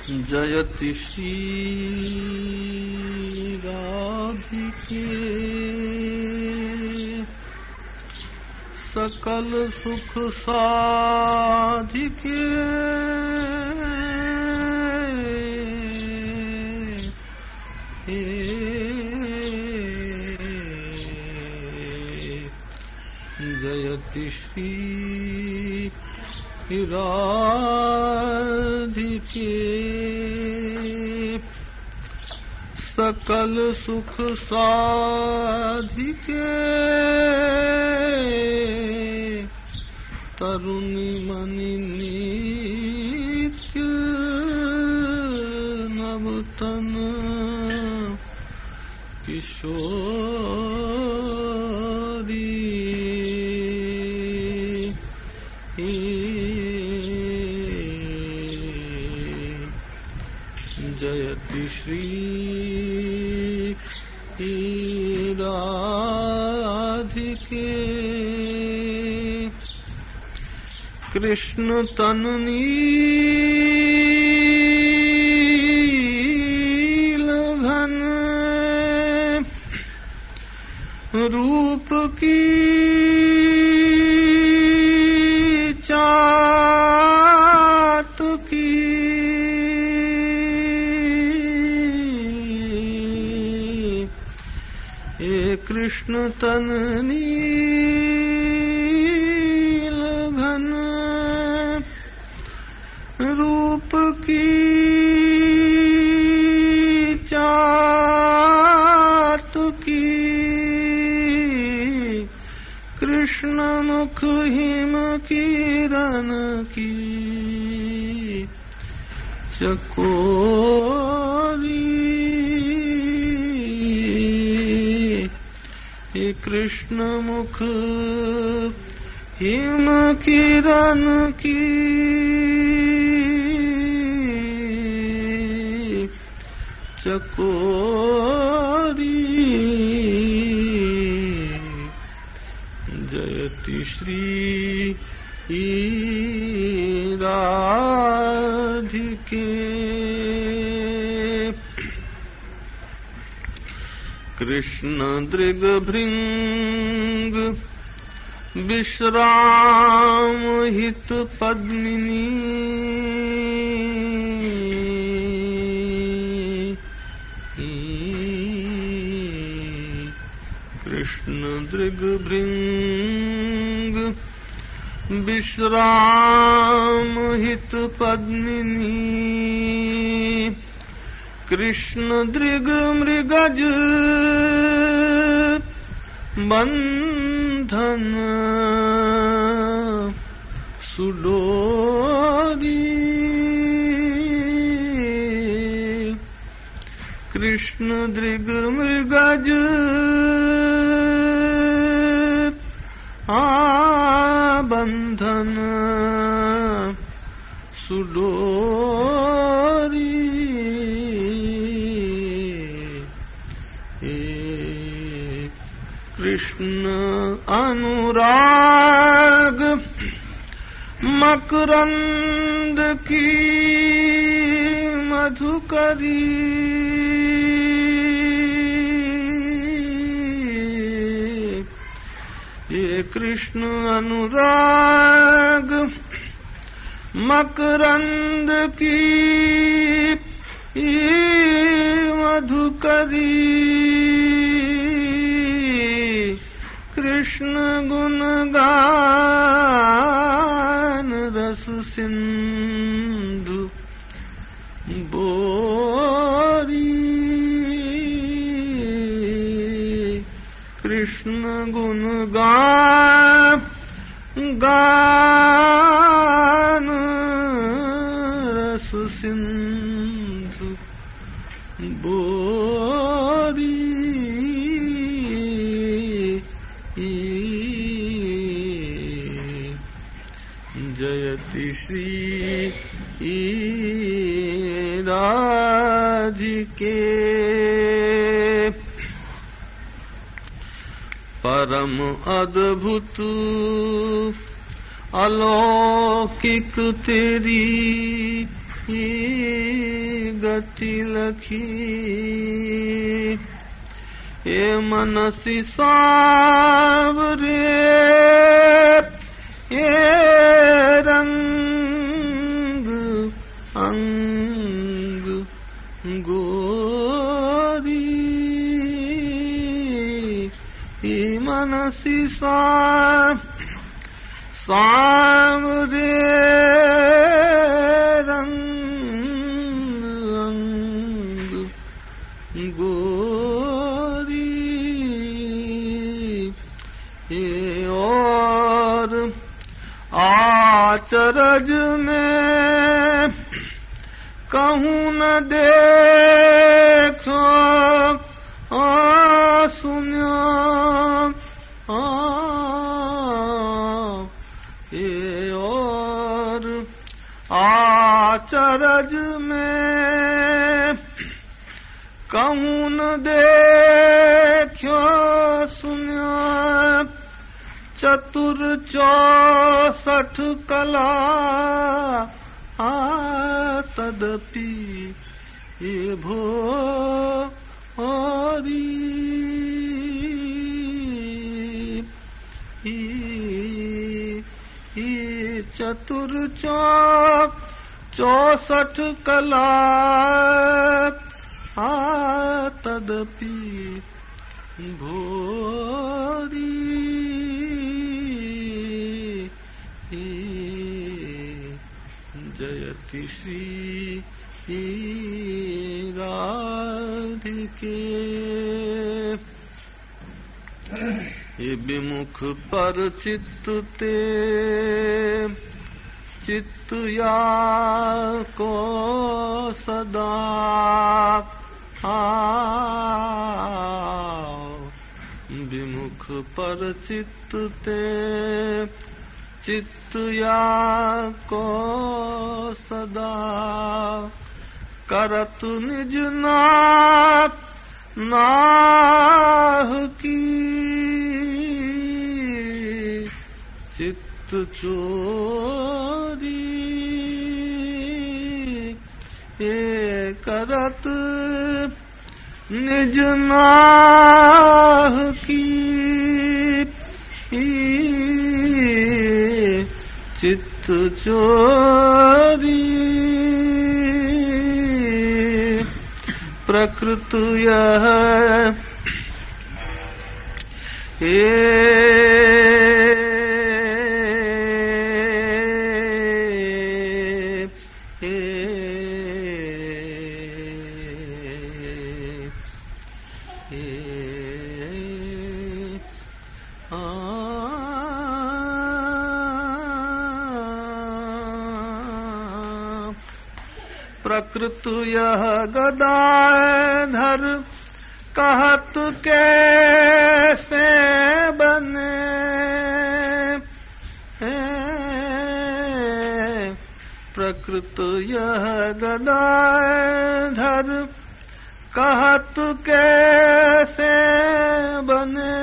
जयति श्री राधिके सकल सुख साधिके जयति श्री राधिके सकल सुख साधिके तरुणी मणि नित्य नवतन किशोरी जयति श्री राधिके कृष्ण तन नील घन रूप की चातुकी कृष्ण तन नील घन रूप की चातुकी कृष्ण मुख हिम किरण की चकोरी कृष्ण मुख हिम किरण की चकोरी जयति श्री राधिके कृष्ण दृगभृंग विश्राम हित पद्मिनी कृष्ण दृगभृंग विश्राम हित पद्मिनी कृष्ण दृग मृगज बंधन सुडोरी कृष्ण दृग मृगज बंधन सुडोरी कृष्ण अनुराग मकरंद की मधुकरी ये कृष्ण अनुराग मकरंद की मधुकरी कृष्ण गुण गान रस सिंधु बोरी कृष्ण गुण गान रस सिंधु बोरी जयति श्री राधिके परम अद्भुत अलौकिक तेरी गति लखी ये मनसी सांवरे ये रंग अंग गोरी ये मनसी सांवरे आचरज में कहूँ न देखो सुनो ये और आचरज में कहूँ न देखो सुनो चतुर 64 कला तदपि ये भोरी चतुर 64 कला तदपि भोरी जयति श्री राधिके ये विमुख पर चित्त ते चित्त या को सदा विमुख पर चित्त ते चित्त या को सदा करत निज नाह की चित्त चोरी ये करत निज नाह की चित्त चोरी प्रकृत यह प्रकृत यह गदाधर कहत कैसे बने प्रकृत यह गदाधर कहत कैसे बने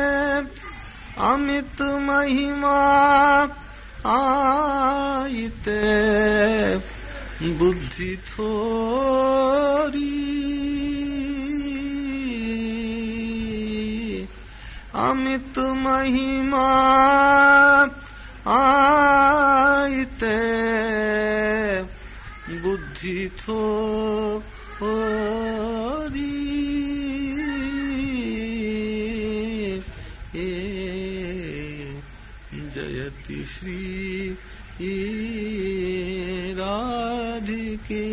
अमित महिमा आईते बुद्धि थोरी अमित महिमा आईते बुद्धि थोरी जयति श्री राधिके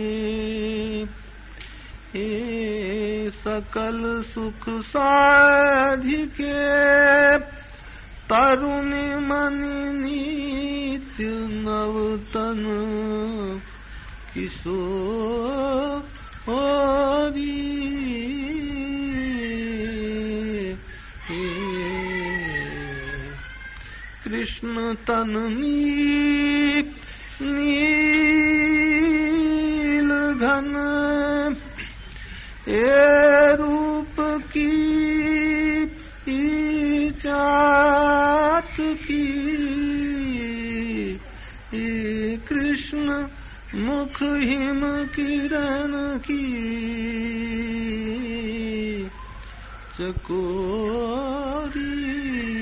सकल सुख साधिके तरुणी मनि नित्य नवतन किशोरी कृष्ण तन नील घन ये रूप की चाट की कृष्ण मुख हिम किरण की चकोरी